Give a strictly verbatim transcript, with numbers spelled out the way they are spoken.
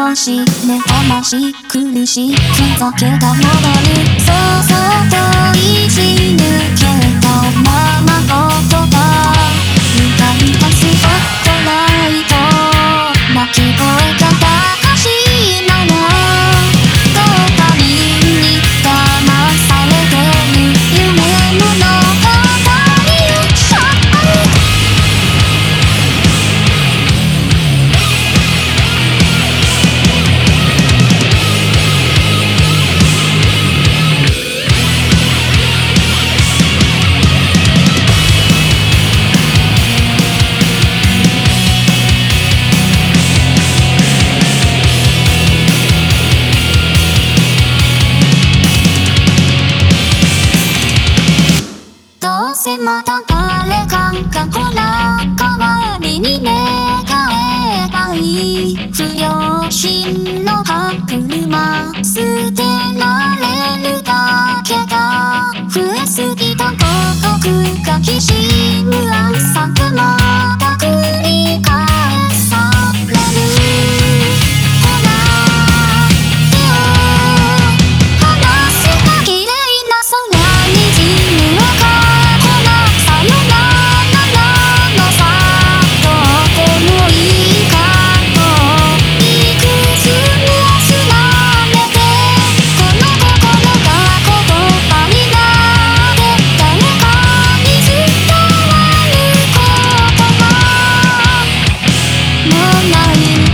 少し目覚まし苦しいふざけが戻るそうそうといじ抜けたまま言葉向かいたスポットライト鳴き声が高しいままドーパミンに騙されてる夢物語をシャッどうせまた誰かがこら代わりに願えばいい不良心の歯車捨てられるだけが増えすぎた孤独がきしむ朝がまた繰り返されるほら手を離すか綺麗な空にじむ赤もうない